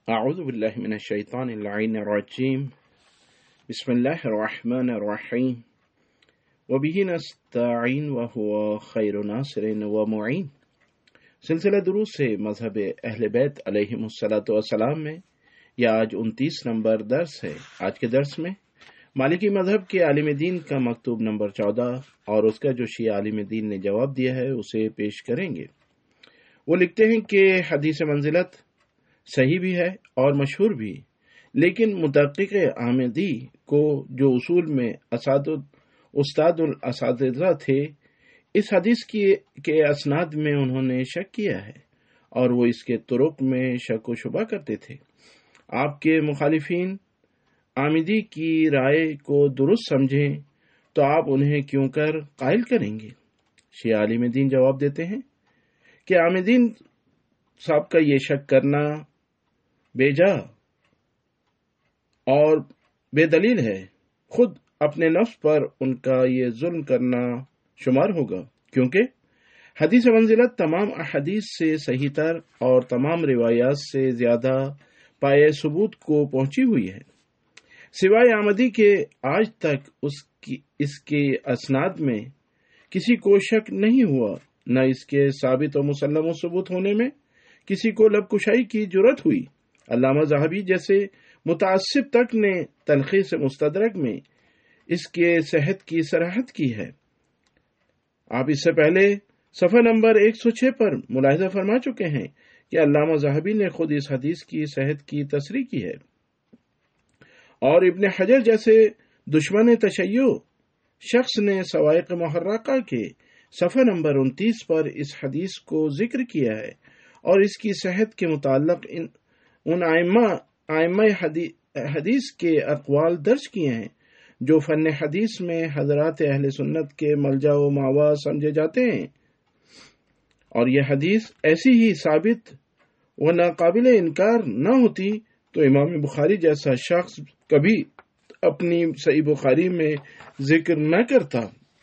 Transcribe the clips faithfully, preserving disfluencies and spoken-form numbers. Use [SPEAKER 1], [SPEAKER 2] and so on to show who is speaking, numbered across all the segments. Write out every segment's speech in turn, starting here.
[SPEAKER 1] أعوذ بالله من الشيطان اللعين الرجيم بسم الله الرحمن الرحيم وبه نستعين وهو خير ناصر ومعين سلسلہ دروس سے مذہب اہل بیت علیہم الصلاۃ والسلام میں یہ آج انتیس نمبر درس ہے۔ آج کے درس میں مالکی مذہب کے عالم دین کا مکتوب نمبر چودہ اور اس کا جو شیعہ عالم دین نے جواب دیا ہے اسے پیش کریں گے۔ وہ لکھتے ہیں کہ حدیث منزلت صحیح بھی ہے اور مشہور بھی، لیکن متحقق احمدی کو جو اصول میں استاد الاساتذہ تھے، اس حدیث کی کے اسناد میں انہوں نے شک کیا ہے اور وہ اس کے طرق میں شک و شبہ کرتے تھے۔ آپ کے مخالفین احمدی کی رائے کو درست سمجھیں تو آپ انہیں کیوں کر قائل کریں گے؟ شیعہ عالم دین جواب دیتے ہیں کہ احمدین صاحب کا یہ شک کرنا بے جا اور بے دلیل ہے۔ خود اپنے نفس پر ان کا یہ ظلم کرنا شمار ہوگا، کیونکہ حدیث منزلت تمام احادیث سے صحیح تر اور تمام روایات سے زیادہ پائے ثبوت کو پہنچی ہوئی ہے۔ سوائے احمدی کے آج تک اس کی اس کے اسناد میں کسی کو شک نہیں ہوا، نہ اس کے ثابت و مسلم و ثبوت ہونے میں کسی کو لب کشائی کی جرت ہوئی۔ علامہ ذہبی جیسے متعصب تک نے تلخیص مستدرک میں اس کے صحت کی صراحت کی ہے۔ آپ اس سے پہلے صفحہ نمبر ایک سو چھ پر ملاحظہ فرما چکے ہیں کہ علامہ ذہبی نے خود اس حدیث کی صحت کی تصریح کی ہے، اور ابن حجر جیسے دشمن تشیع شخص نے سوائق محرقہ کے صفحہ نمبر انتیس پر اس حدیث کو ذکر کیا ہے اور اس کی صحت کے متعلق ان ان ائمہ ائمہ حدیث کے اقوال درج کیے ہیں جو فن حدیث میں حضرات اہل سنت کے ملجا و ماوا سمجھے جاتے ہیں، اور یہ حدیث ایسی ہی ثابت و ناقابل انکار نہ ہوتی تو امام بخاری جیسا شخص کبھی اپنی صحیح بخاری میں ذکر نہ کرتا۔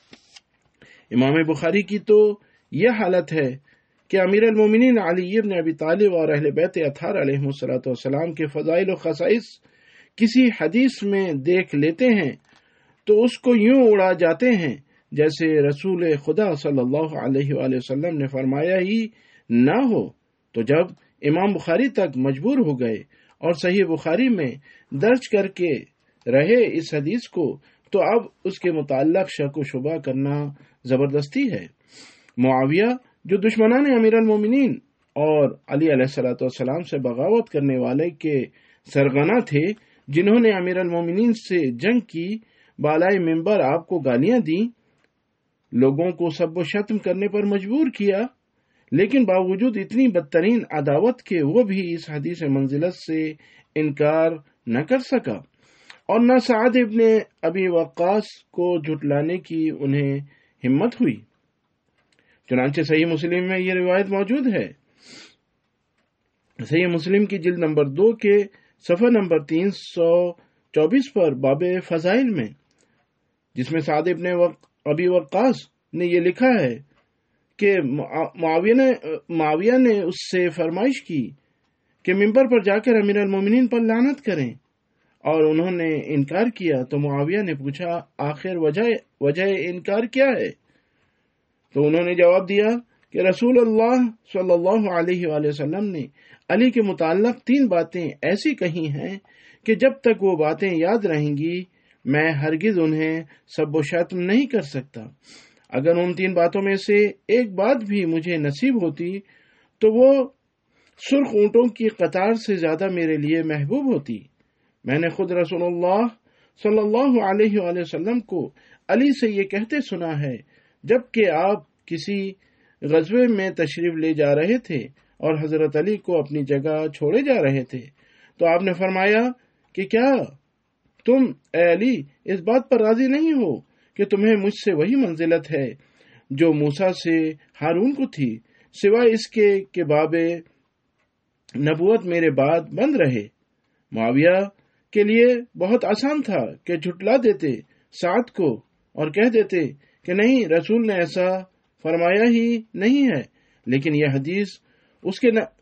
[SPEAKER 1] امام بخاری کی تو یہ حالت ہے کہ امیر المومنین علی بن ابی طالب اور اہل بیت اطہار علیہم الصلوۃ والسلام کے فضائل و خصائص کسی حدیث میں دیکھ لیتے ہیں تو اس کو یوں اڑا جاتے ہیں جیسے رسول خدا صلی اللہ علیہ وآلہ وسلم نے فرمایا ہی نہ ہو۔ تو جب امام بخاری تک مجبور ہو گئے اور صحیح بخاری میں درج کر کے رہے اس حدیث کو، تو اب اس کے متعلق شک و شبہ کرنا زبردستی ہے۔ معاویہ جو دشمنان امیر المومنین اور علی علیہ الصلوۃ والسلام سے بغاوت کرنے والے کے سرغنہ تھے، جنہوں نے امیر المومنین سے جنگ کی، بالائے منبر آپ کو گالیاں دیں، لوگوں کو سب و شتم کرنے پر مجبور کیا، لیکن باوجود اتنی بدترین عداوت کے وہ بھی اس حدیث منزلت سے انکار نہ کر سکا، اور نہ سعد ابن ابی وقاص کو جھٹلانے کی انہیں ہمت ہوئی۔ چنانچہ صحیح مسلم میں یہ روایت موجود ہے۔ صحیح مسلم کی جلد نمبر دو کے صفحہ نمبر تین سو چوبیس پر باب فضائل میں، جس میں سعد ابن ابی وقاص نے یہ لکھا ہے کہ معاویہ نے معاویہ نے اس سے فرمائش کی کہ منبر پر جا کر امیر المومنین پر لعنت کریں، اور انہوں نے انکار کیا تو معاویہ نے پوچھا آخر وجہ وجہ انکار کیا ہے؟ تو انہوں نے جواب دیا کہ رسول اللہ صلی اللہ علیہ وآلہ وسلم نے علی کے متعلق تین باتیں ایسی کہی ہیں کہ جب تک وہ باتیں یاد رہیں گی میں ہرگز انہیں سب و شتم نہیں کر سکتا۔ اگر ان تین باتوں میں سے ایک بات بھی مجھے نصیب ہوتی تو وہ سرخ اونٹوں کی قطار سے زیادہ میرے لیے محبوب ہوتی۔ میں نے خود رسول اللہ صلی اللہ علیہ وآلہ وسلم کو علی سے یہ کہتے سنا ہے جبکہ آپ کسی غزوے میں تشریف لے جا رہے تھے اور حضرت علی کو اپنی جگہ چھوڑے جا رہے تھے، تو آپ نے فرمایا کہ کیا تم اے علی اس بات پر راضی نہیں ہو کہ تمہیں مجھ سے وہی منزلت ہے جو موسیٰ سے ہارون کو تھی، سوائے اس کے کہ باب نبوت میرے بعد بند رہے۔ معاویہ کے لیے بہت آسان تھا کہ جھٹلا دیتے سعد کو اور کہہ دیتے کہ نہیں، رسول نے ایسا فرمایا ہی نہیں ہے، لیکن یہ حدیث اس کے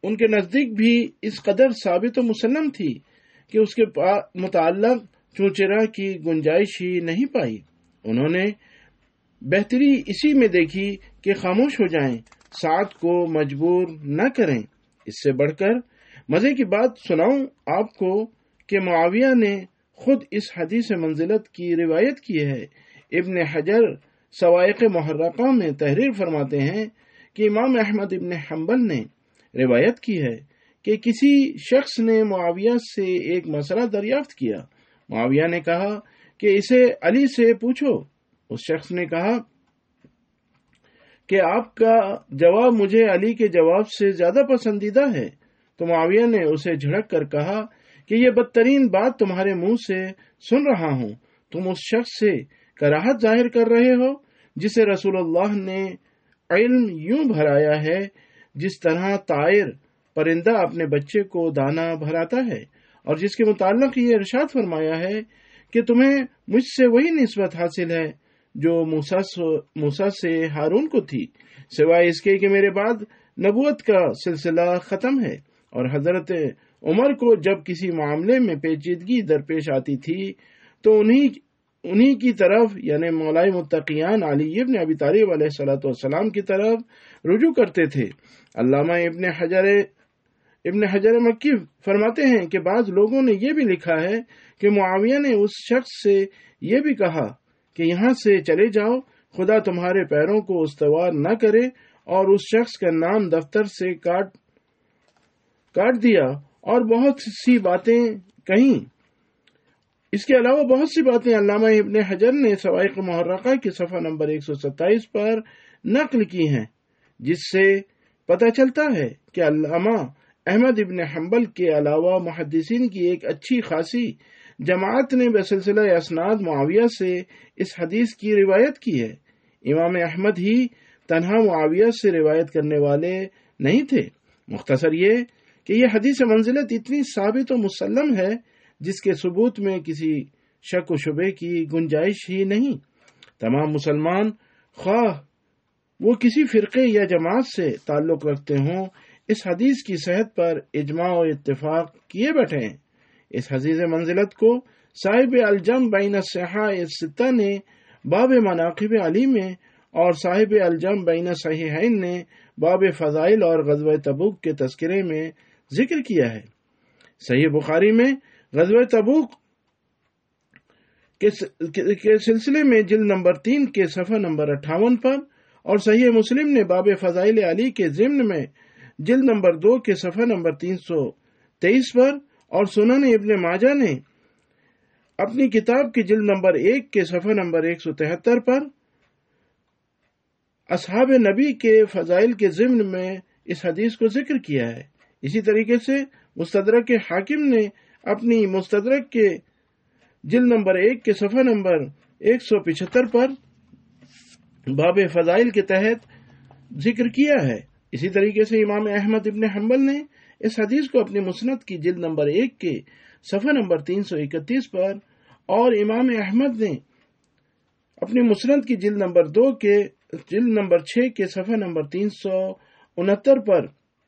[SPEAKER 1] ان کے نزدیک بھی اس قدر ثابت و مسلم تھی کہ اس کے متعلق چوچرا کی گنجائش ہی نہیں پائی۔ انہوں نے بہتری اسی میں دیکھی کہ خاموش ہو جائیں، سعد کو مجبور نہ کریں۔ اس سے بڑھ کر مزے کی بات سناؤں آپ کو کہ معاویہ نے خود اس حدیث منزلت کی روایت کی ہے۔ ابن حجر سوائق محرقہ میں تحریر فرماتے ہیں کہ امام احمد ابن حنبل نے روایت کی ہے کہ کسی شخص نے معاویہ سے ایک مسئلہ دریافت کیا۔ معاویہ نے کہا کہ اسے علی سے پوچھو۔ اس شخص نے کہا کہ آپ کا جواب مجھے علی کے جواب سے زیادہ پسندیدہ ہے۔ تو معاویہ نے اسے جھڑک کر کہا کہ یہ بدترین بات تمہارے منہ سے سن رہا ہوں، تم اس شخص سے کراہت ظاہر کر رہے ہو جسے رسول اللہ نے علم یوں بھرایا ہے جس طرح طائر پرندہ اپنے بچے کو دانا بھراتا ہے، اور جس کے متعلق یہ ارشاد فرمایا ہے کہ تمہیں مجھ سے وہی نسبت حاصل ہے جو موسیٰ سے ہارون کو تھی، سوائے اس کے کہ میرے بعد نبوت کا سلسلہ ختم ہے۔ اور حضرت عمر کو جب کسی معاملے میں پیچیدگی درپیش آتی تھی تو انہی انہی کی طرف یعنی مولائے متقیان علی ابن ابی طالب علیہ الصلوۃ والسلام کی طرف رجوع کرتے تھے۔ علامہ ابن حجر ابن حجر مکی فرماتے ہیں کہ بعض لوگوں نے یہ بھی لکھا ہے کہ معاویہ نے اس شخص سے یہ بھی کہا کہ یہاں سے چلے جاؤ، خدا تمہارے پیروں کو استوار نہ کرے، اور اس شخص کا نام دفتر سے کاٹ کاٹ دیا اور بہت سی باتیں کہیں۔ اس کے علاوہ بہت سی باتیں علامہ ابن حجر نے سوائق محرقہ کی صفحہ نمبر ایک سو ستائیس پر نقل کی ہیں، جس سے پتہ چلتا ہے کہ علامہ احمد ابن حنبل کے علاوہ محدثین کی ایک اچھی خاصی جماعت نے بسلسلہ اسناد معاویہ سے اس حدیث کی روایت کی ہے۔ امام احمد ہی تنہا معاویہ سے روایت کرنے والے نہیں تھے۔ مختصر یہ کہ یہ حدیث منزلت اتنی ثابت و مسلم ہے جس کے ثبوت میں کسی شک و شبے کی گنجائش ہی نہیں۔ تمام مسلمان خواہ وہ کسی فرقے یا جماعت سے تعلق رکھتے ہوں، اس حدیث کی صحت پر اجماع و اتفاق کیے بیٹھے ہیں۔ اس حدیث منزلت کو صاحب الجم بین الصحاح الستہ نے باب مناقب علی میں، اور صاحب الجم بین صحیحین نے باب فضائل اور غزوہ تبوک کے تذکرے میں ذکر کیا ہے۔ صحیح بخاری میں غزوہ تبوک کے سلسلے میں جلد نمبر تین کے صفحہ نمبر اٹھاون پر، اور صحیح مسلم نے باب فضائل علی کے ضمن میں جلد نمبر دو کے صفحہ نمبر تین سو تیئیس پر، اور سنن ابن ماجہ نے اپنی کتاب کی جلد نمبر ایک کے صفحہ نمبر ایک سو تہتر پر اصحاب نبی کے فضائل کے ضمن میں اس حدیث کو ذکر کیا ہے۔ اسی طریقے سے مستدرک حاکم نے اپنی مستدرک کے جلد نمبر ایک کے صفحہ نمبر ایک سو پچہتر پر باب فضائل کے تحت ذکر کیا ہے۔ اسی طریقے سے امام احمد ابن حنبل نے اس حدیث کو اپنی مسند کی جلد نمبر ایک کے صفحہ نمبر تین سو اکتیس پر، اور امام احمد نے اپنی مسند کی جلد نمبر دو کے جلد نمبر چھ کے صفحہ نمبر تین سو انہتر پر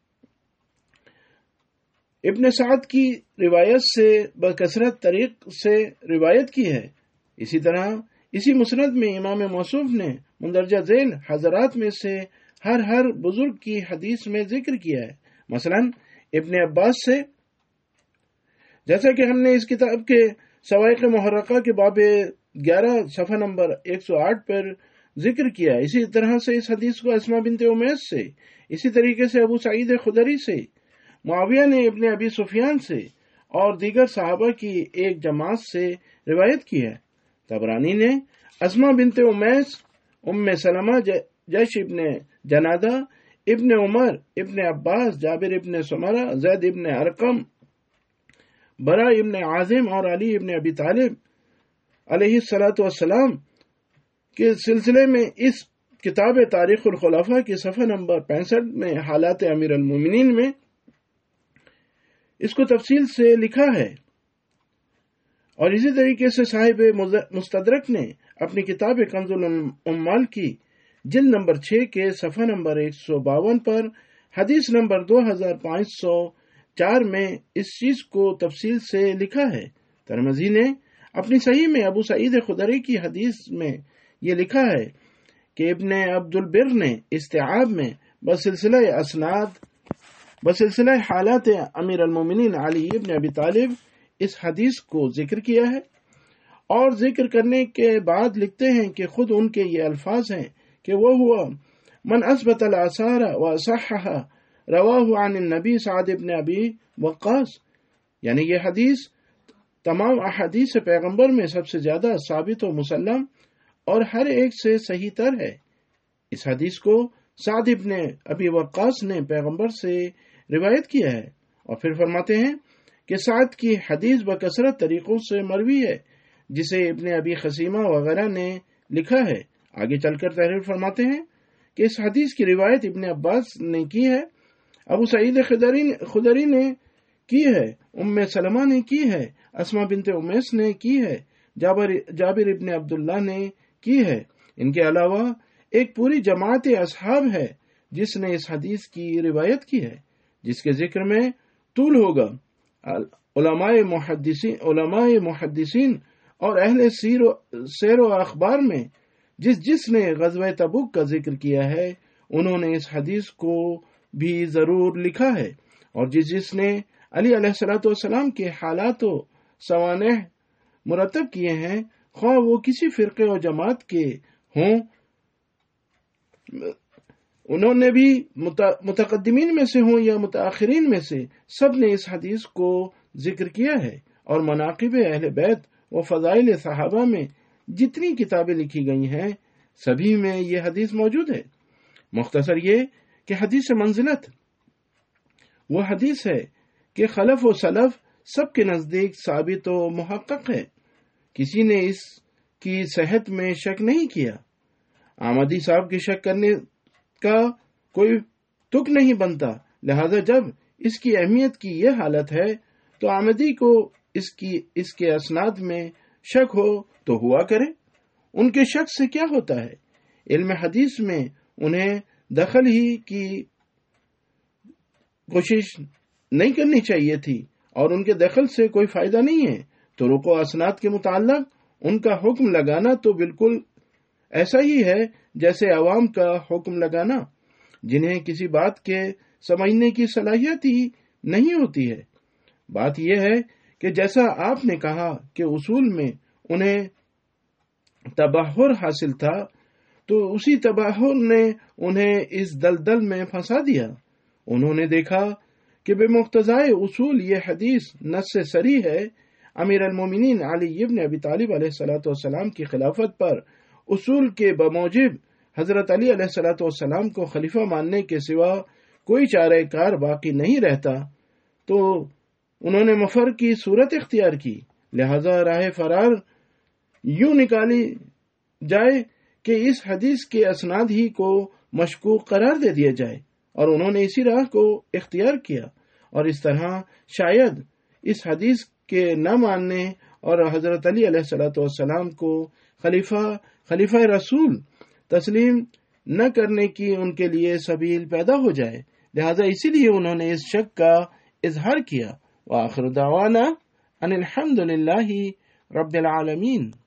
[SPEAKER 1] ابن سعد کی روایت سے بکثرت طریق سے روایت کی ہے۔ اسی طرح اسی مسند میں امام موصوف نے مندرجہ ذیل حضرات میں سے ہر ہر بزرگ کی حدیث میں ذکر کیا ہے۔ مثلا ابن عباس سے، جیسا کہ ہم نے اس کتاب کے سوائق محرقہ کے باب گیارہ صفحہ نمبر ایک سو آٹھ پر ذکر کیا، اسی طرح سے اس حدیث کو اسما بنت امیس سے، اسی طریقے سے ابو سعید خدری سے، معاویہ نے ابن ابی سفیان سے، اور دیگر صحابہ کی ایک جماعت سے روایت کی ہے۔ طبرانی نے اسما بنت امیس، ام سلمہ، جیش ابن جنادہ، ابن عمر، ابن عباس، جابر ابن سمرہ، زید ابن ارقم، برا ابن عازم اور علی ابن ابی طالب علیہ الصلاۃ والسلام کے سلسلے میں اس کتاب تاریخ الخلفاء کی صفحہ نمبر پینسٹھ میں حالات امیر المومنین میں اس کو تفصیل سے لکھا ہے۔ اور اسی طریقے سے صاحب مستدرک نے اپنی کتاب کنز العمال کی جلد نمبر چھ کے صفحہ نمبر ایک سو باون پر حدیث نمبر دو ہزار پانچ سو چار میں اس چیز کو تفصیل سے لکھا ہے۔ ترمذی نے اپنی صحیح میں ابو سعید خدری کی حدیث میں یہ لکھا ہے کہ ابن عبد البر نے استیعاب میں بسلسلہ اسناد بسلسلہ حالات امیر المومنین علی ابن ابی طالب اس حدیث کو ذکر کیا ہے، اور ذکر کرنے کے بعد لکھتے ہیں کہ خود ان کے یہ الفاظ ہیں کہ وہ ہوا من اثبت الاثار وصحح رواہ عن النبی سعد ابن ابی وقاص، یعنی یہ حدیث تمام احادیث پیغمبر میں سب سے زیادہ ثابت و مسلم اور ہر ایک سے صحیح تر ہے۔ اس حدیث کو سعد ابن ابی وقاص نے پیغمبر سے روایت کیا ہے، اور پھر فرماتے ہیں کہ سعد کی حدیث بکثرت طریقوں سے مروی ہے، جسے ابن ابی خثیمہ وغیرہ نے لکھا ہے۔ آگے چل کر تحریر فرماتے ہیں کہ اس حدیث کی روایت ابن عباس نے کی ہے، ابو سعید خدری نے کی ہے، ام سلمہ نے کی ہے، اسما بنت امیس نے کی ہے، جابر جابر ابن عبداللہ نے کی ہے۔ ان کے علاوہ ایک پوری جماعت اصحاب ہے جس نے اس حدیث کی روایت کی ہے، جس کے ذکر میں طول ہوگا۔ علماء محدثین علماء محدثین اور اہل سیر و, سیر و اخبار میں جس جس نے غزوہ تبوک کا ذکر کیا ہے انہوں نے اس حدیث کو بھی ضرور لکھا ہے، اور جس جس نے علی علیہ الصلوۃ والسلام کے حالات و سوانح مرتب کیے ہیں، خواہ وہ کسی فرقے و جماعت کے ہوں، انہوں نے بھی متقدمین میں سے ہوں یا متاخرین میں سے، سب نے اس حدیث کو ذکر کیا ہے، اور مناقب اہل بیت و فضائل صحابہ میں جتنی کتابیں لکھی گئی ہیں سبھی میں یہ حدیث موجود ہے۔ مختصر یہ کہ حدیث منزلت وہ حدیث ہے کہ خلف و سلف سب کے نزدیک ثابت و محقق ہے، کسی نے اس کی صحت میں شک نہیں کیا۔ آمدی صاحب کے شک کرنے کا کوئی تک نہیں بنتا، لہذا جب اس کی اہمیت کی یہ حالت ہے تو آمدی کو اس کی اس کے اسناد میں شک ہو تو ہوا کرے، ان کے شک سے کیا ہوتا ہے؟ علم حدیث میں انہیں دخل ہی کی کوشش نہیں کرنی چاہیے تھی، اور ان کے دخل سے کوئی فائدہ نہیں ہے۔ طرق و اسناد کے متعلق ان کا حکم لگانا تو بالکل ایسا ہی ہے جیسے عوام کا حکم لگانا، جنہیں کسی بات کے سمجھنے کی صلاحیت ہی نہیں ہوتی ہے۔ بات یہ ہے کہ جیسا آپ نے کہا کہ اصول میں انہیں تبحر حاصل تھا، تو اسی تبحر نے انہیں اس دلدل میں پھنسا دیا۔ انہوں نے دیکھا کہ بے مقتضائے اصول یہ حدیث نص صریح ہے، امیر المومنین علی ابن ابی طالب علیہ الصلوۃ والسلام کی خلافت پر اصول کے بموجب حضرت علی علیہ الصلوۃ والسلام کو خلیفہ ماننے کے سوا کوئی چارہ کار باقی نہیں رہتا، تو انہوں نے مفر کی صورت اختیار کی۔ لہذا راہ فرار یوں نکالی جائے کہ اس حدیث کے اسناد ہی کو مشکوک قرار دے دیا جائے، اور انہوں نے اسی راہ کو اختیار کیا، اور اس طرح شاید اس حدیث کے نہ ماننے اور حضرت علی علیہ الصلوۃ والسلام کو خلیفہ خلیفہ رسول تسلیم نہ کرنے کی ان کے لیے سبیل پیدا ہو جائے، لہذا اسی لیے انہوں نے اس شک کا اظہار کیا۔ وآخر دعوانا ان الحمد للہ رب العالمین۔